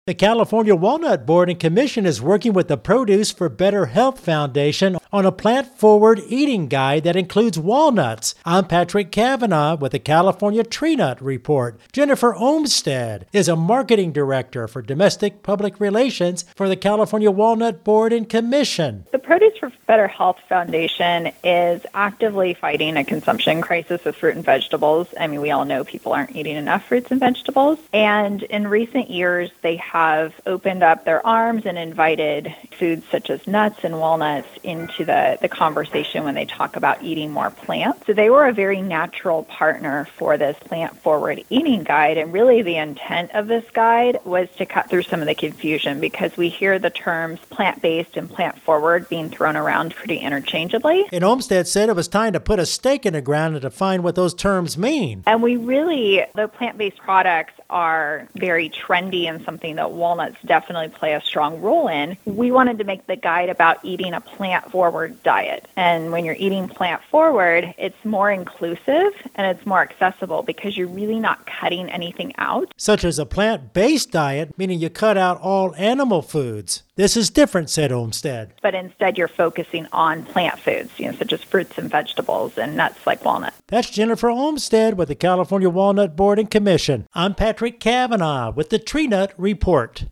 The California Walnut Board and Commission is working with the Produce for Better Health Foundation on a plant-forward eating guide that includes walnuts. I'm Patrick Cavanaugh with the California Tree Nut Report. Jennifer Olmstead is a marketing director for domestic public relations for the California Walnut Board and Commission. The Produce for Better Health Foundation is actively fighting a consumption crisis of fruit and vegetables. I mean, we all know people aren't eating enough fruits and vegetables. And in recent years, they have opened up their arms and invited foods such as nuts and walnuts into the conversation when they talk about eating more plants. So they were a very natural partner for this plant-forward eating guide. And really the intent of this guide was to cut through some of the confusion because we hear the terms plant-based and plant-forward being thrown around pretty interchangeably. And Olmstead said it was time to put a stake in the ground and define what those terms mean. And the plant-based products are very trendy and something that walnuts definitely play a strong role in. We wanted to make the guide about eating a plant-forward diet. And when you're eating plant-forward, it's more inclusive and it's more accessible because you're really not cutting anything out. Such as a plant-based diet, meaning you cut out all animal foods. This is different, said Olmstead. But instead you're focusing on plant foods, such as fruits and vegetables and nuts like walnut. That's Jennifer Olmstead with the California Walnut Board and Commission. I'm Patrick Cavanaugh with the Tree Nut Report.